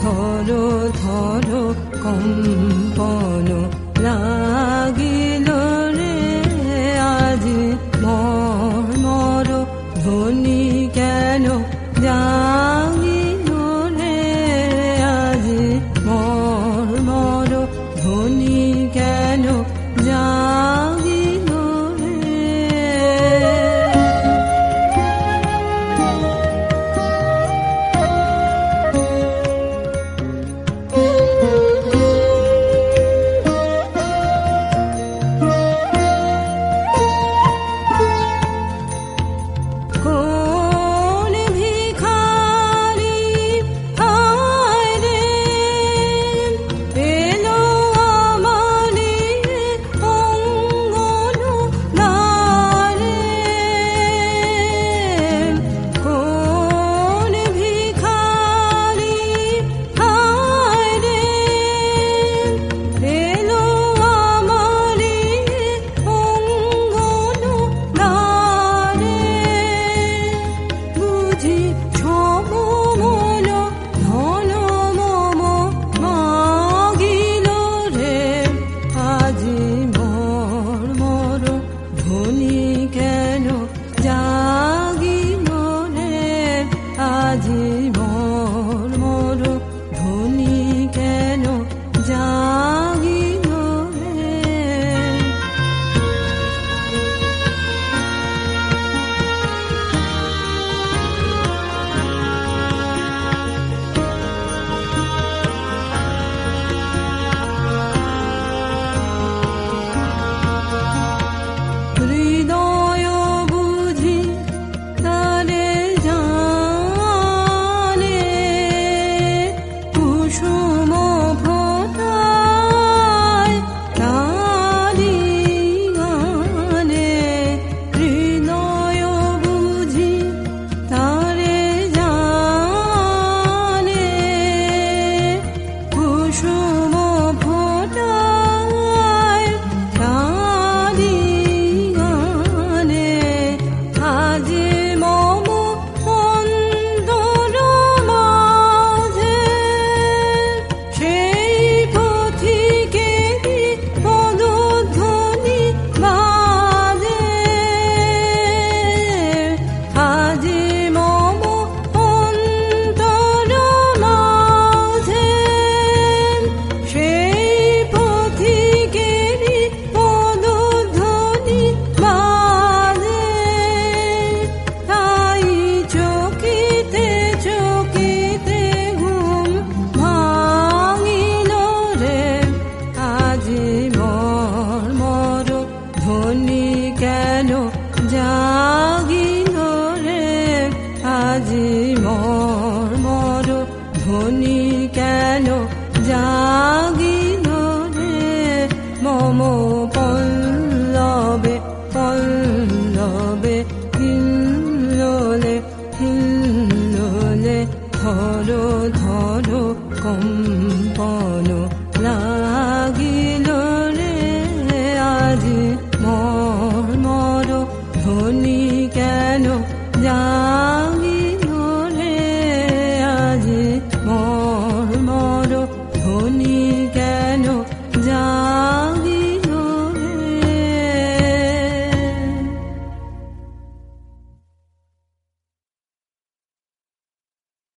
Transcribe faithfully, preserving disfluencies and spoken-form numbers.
Thorough thorough কম্পন লাগিল রে আজি মর্মর ধ্বনি কেন জাগিল রে আজি মর্মর ধ্বনি কেন জাগিল রে। কোন ভিখারি হায় রে এলো আমারি অঙ্গন দ্বারে, কোন ভিখারি হায় রে এলো আমারি অঙ্গন দ্বারে, বুঝি সব মন ধন মম মাগিল রে আজি মর্মর ধ্বনি কেন জাগিল রে আজি মর্মর ধ্বনি কেন জাগিল রে। হৃদয় বুঝি তারে জানে কুসুম ফোটায় তারি গানে, হৃদয় বুঝি তারে জানে কুসুম ফোটায় তারি গানে, আজি মম অন্তর মাঝে সেই পথিকেরই পদধ্বনি বাজে, আজি মম অন্তর মাঝে সেই পথিকেরই পদধ্বনি বাজে, তাই চকিতে চকিতে ঘুম ভাঙিল রে আজি মর্মর ধ্বনি কেন জাগিল রে আজি মর্মর ধ্বনি কেন জাগিল রে। মম পল্লবে পল্লবে হিল্লোলে হিল্লোলে থরো থরো কম্পন